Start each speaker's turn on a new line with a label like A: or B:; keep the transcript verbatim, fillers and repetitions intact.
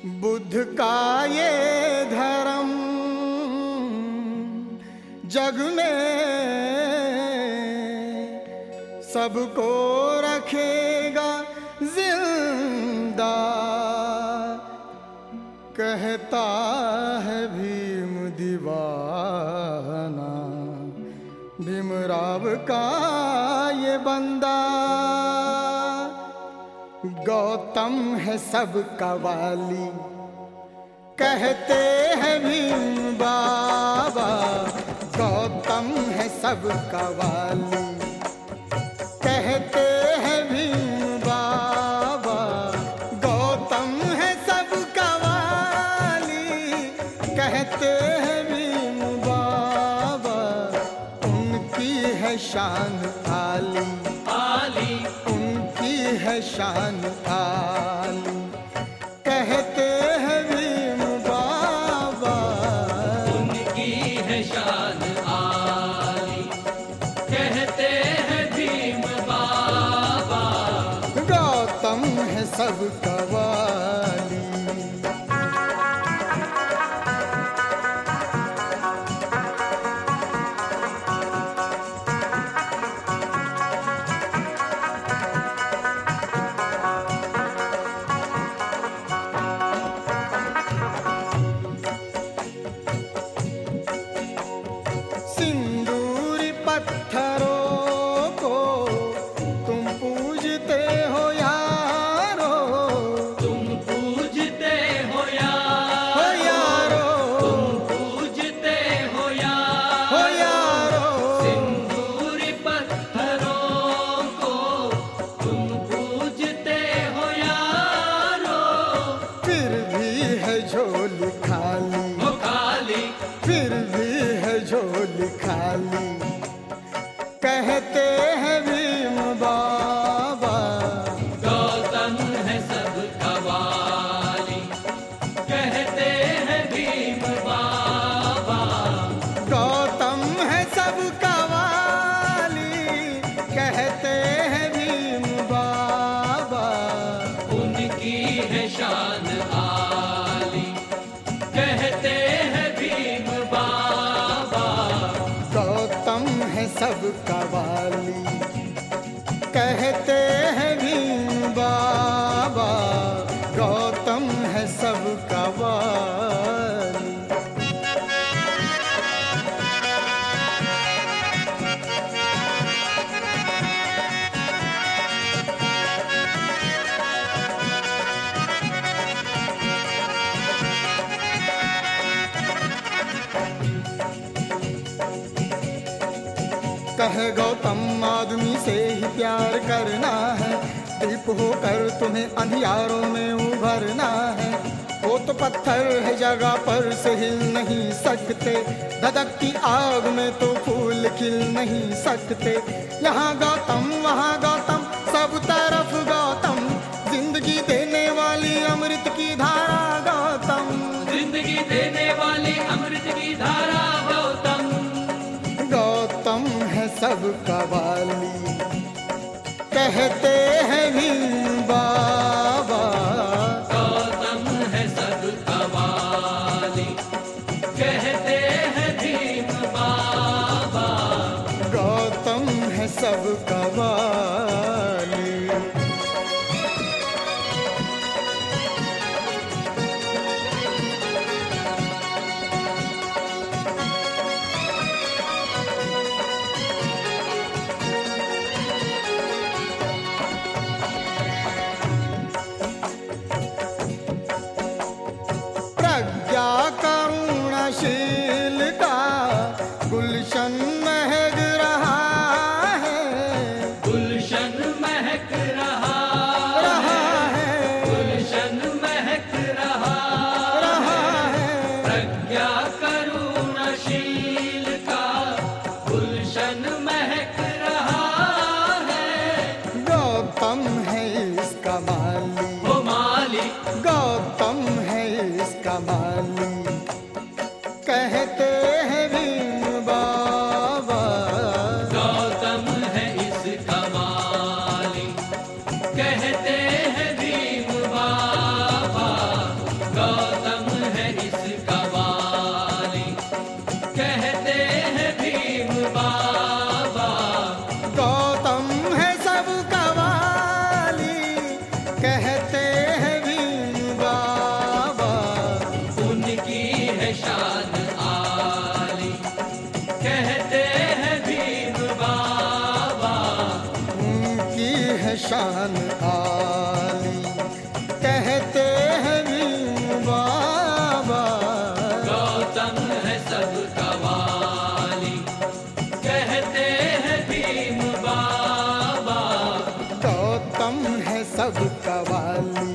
A: बुद्ध का ये धर्म जग में सबको रखेगा जिंदा, कहता है भीम दीवाना भीमराव का ये बंदा। गौतम है सबका वाली कहते हैं भीम बाबा, गौतम है सबका वाली कहते हैं भीम बाबा, गौतम है सबका वाली कहते हैं भीम बाबा। उनकी है शान आली आली, उनकी है शान आली कहते हैं भीम बाबा,
B: उनकी है शान आली कहते हैं भीम बाबा।
A: गौतम है सबका वाली। सिंदूरी पत्थरों को तुम पूजते हो यारो,
B: तुम पूजते हो यारो,
A: हो यारो,
B: तुम पूजते हो यारो,
A: हो यारो।
B: सिंदूरी पत्थरों को तुम पूजते हो यारो।
A: फिर भी है झोली खाली,
B: हो खाली,
A: फिर भी है झोली खाली कहते हैं भीम बाबा।
B: गौतम है सबका वाली कहते हैं भीम बाबा।
A: गौतम है सबका वाली कहते हैं भीम बाबा।
B: उनकी है शान आली कहते हैं भीम बाबा।
A: गौतम है सबका वाली कहते हैं भीम बाबा। गौतम है सबका वाली। कहे गौतम आदमी से ही प्यार करना है, दीप होकर तुम्हें अंधियारों में उभरना है। वो तो पत्थर है जगह पर से हिल नहीं सकते, धधकती आग में तो फूल खिल नहीं सकते। यहाँ गौतम वहाँ गौतम सब तरफ गौतम, जिंदगी देने वाली अमृत की धारा गौतम,
B: जिंदगी देने वाली अमृत की धारा गौतम।
A: गौतम है सबका वाली कहते हैं भीम बाबा।
B: गौतम है सबका वाली कहते हैं भीम बाबा।
A: गौतम है सबका वाली। प्रज्ञा करुणाशील का गुलशन महक रहा है,
B: गुलशन महक रहा
A: रहा
B: है,
A: है,
B: गुलशन महक रहा
A: रहा
B: है।
A: है।
B: प्रज्ञा करुणाशील का गुलशन महक रहा है।
A: गौतम है इसका माली,
B: ओ माली,
A: गौतम है इसका माली कहते हैं भीम बाबा।
B: गौतम है इसका माली कहते हैं भीम बाबा।
A: कहते हैं भीम बाबा,
B: उनकी है शान आली। कहते हैं भीम बाबा,
A: उनकी है शान आली। कहते हैं भीम बाबा,
B: गौतम है सबका वाली। कहते हैं भीम बाबा,
A: गौतम है सबका वाली।